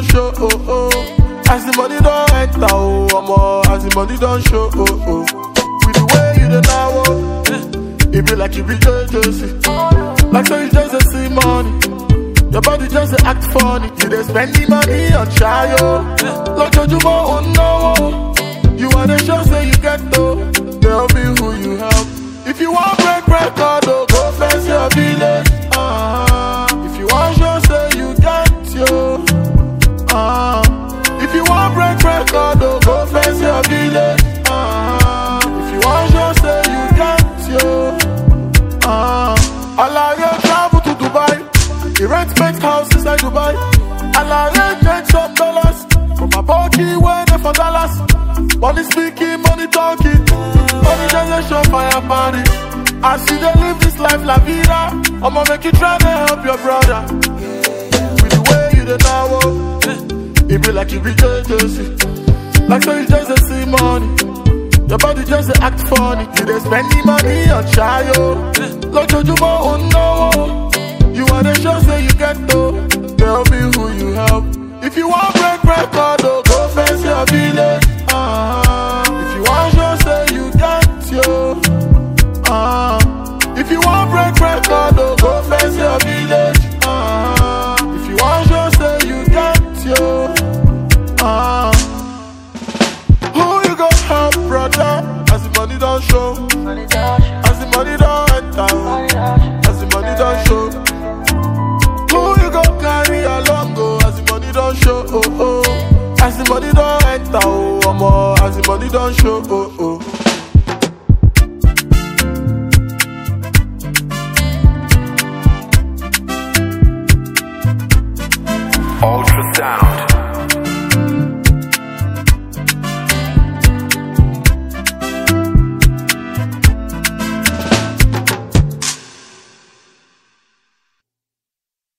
don't show, oh oh. As the money don't enter, oh omo. As the money don't show, oh oh. With the way you dey now, oh, it be like you be JJC. Like so you just dey see money, your body just dey act funny. You dey spend the money on child, like you oh no. You wanna show say you get though, tell me who you help. If you want break record, oh, go fence your village. If you want show say you get yo. If you want break record, oh, go fence your village. If you want show say you get yo. Allow you travel to Dubai. The rent makes house inside Dubai. Allow you get some dollars from my pocket when they for Dallas. Money speaking, money talking. Money generation fire party. As you dey live this life la vida, I'ma make you try to help your brother. With the way you dey now, oh, it be like you be JJC. Like so you just dey see money, your body just dey act funny. You dey spend the money on child, like you oh no. You wanna show say you get though, tell me who you help. If you want break record, oh, go fence your village. If you want show say you get yo. If you want break record, oh, go fence your village. If you want show say you get yo. Who you go help, brother? As the money don't show, as the money don't enter, as the money don't show. Who you go carry along, go as the money don't show, oh oh. As the money don't enter, oh omo. As the money don't show, oh oh.